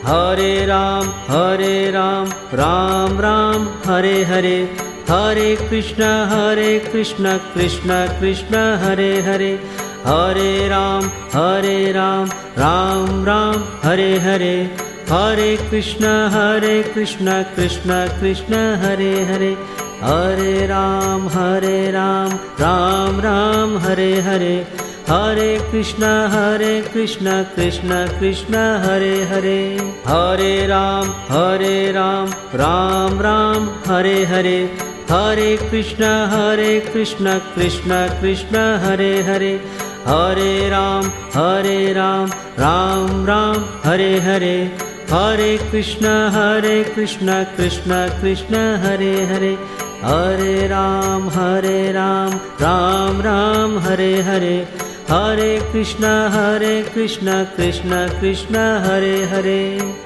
Hare Ram Ram Ram Hare Hare, Hare Krishna Krishna Krishna Hare Hare, Hare Ram Ram Ram Hare Hare, Hare Krishna Krishna Krishna Hare Hare, Hare Ram Ram Ram Hare Hare, Hare Krishna Krishna Krishna Hare Hare, Hare Ram Ram Ram Hare Hare, Hare Krishna Krishna Krishna Hare Hare, Hare Ram Ram Ram Hare Hare, Hare Krishna Krishna Krishna Hare Hare, Hare Ram Ram Ram Hare Hare, Hare Krishna Krishna Krishna Hare Hare.